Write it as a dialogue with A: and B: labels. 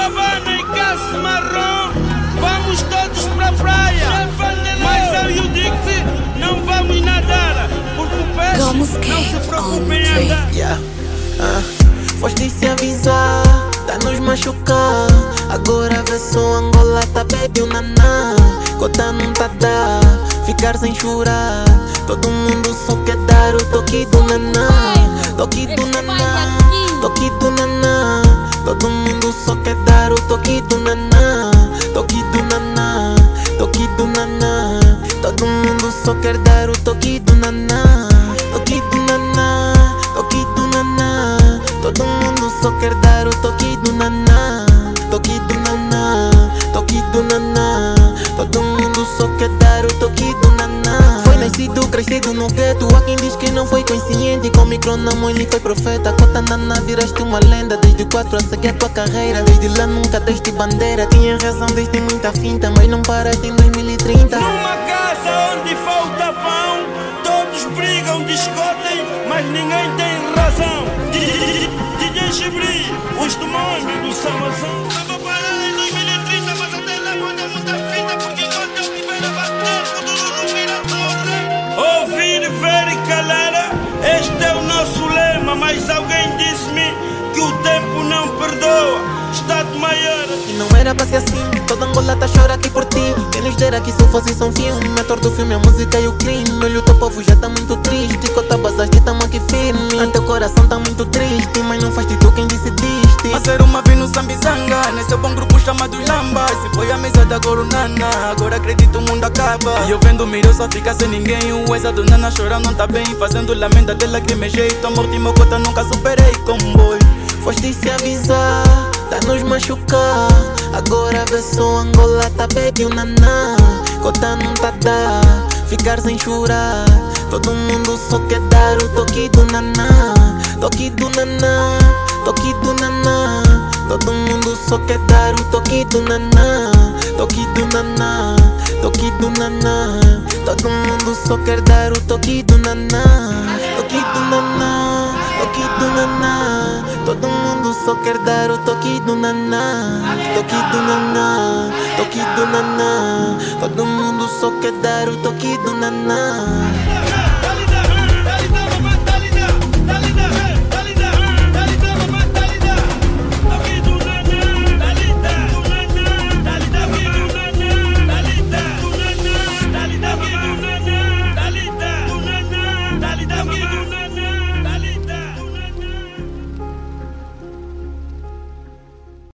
A: Savana e Cássio Marrom, vamos todos pra praia. Mas eu e o Dixie não vamos nadar, porque o peixe não se preocupa em andar.
B: Foste se avisar, tá nos machucar. Agora vê só Angola, tá baby o naná. Cota não tá dá, ficar sem chorar. Todo mundo só quer dar o toque do naná. Toque do naná, toque do naná. Todo mundo só quer dar o toque do naná. Toque do naná, toque do naná. Todo mundo só quer dar o toque do naná. Toque do naná, toque do naná. Todo mundo só quer dar o toque do naná. Toque do naná, toque do naná. Todo mundo só quer dar o toque do naná. Foi nascido, crescido no gueto. Há quem diz que não foi consciente. Com micro na mão ele foi profeta. Cota naná, viraste uma lenda. Desde 4 a seguir a tua carreira. Desde lá nunca deste bandeira. Tinha razão, deste muita finta, mas não paraste em 2030.
A: Numa casa onde falta pão, todos brigam, discutem, mas ninguém tem razão. DJ Chibri, os demônios do Samazão. Tava parado em 2030, mas até lá vou dar muita fita, porque quando eu tiver a bater, futuro não vira torre. Ouvir, ver e calar, este é o nosso lema. Mas alguém disse-me que o tempo não perdoa. Estado maior.
B: E não era pra ser assim, toda Angola tá chora aqui por ti. Quem nos dera que isso fosse só um filme. Ator do filme, a música e o crime. Olha o teu povo já tá muito triste. Cota basaste, tamo aqui firme. Até o coração tá muito triste, mas não faz tu quem decidiste.
C: A ser uma vez no Sambizanga, nesse bom grupo chamado Lamba. Se foi a mesa da Gorunana, agora acredito o mundo acaba. E eu vendo o Miro só fica sem ninguém. O exa do Nana chorando não tá bem, fazendo lamenta dela que me jeito. Amor de meu cota nunca superei, comboio.
B: Foste se avisar, tá nos machucar. Agora vê só Angola, tá baby o naná. Cota não tá dá, ficar sem chorar. Todo mundo só quer dar o toque do naná. Toque do naná, toque do naná. Todo mundo só quer dar o toque do naná. Toque do naná, toque do naná. Todo mundo só quer dar o toque do naná. Toque do naná, toque do naná. Todo mundo só quer dar o toque do naná. Toque do naná, toque do naná. Todo mundo só quer dar o toque do naná.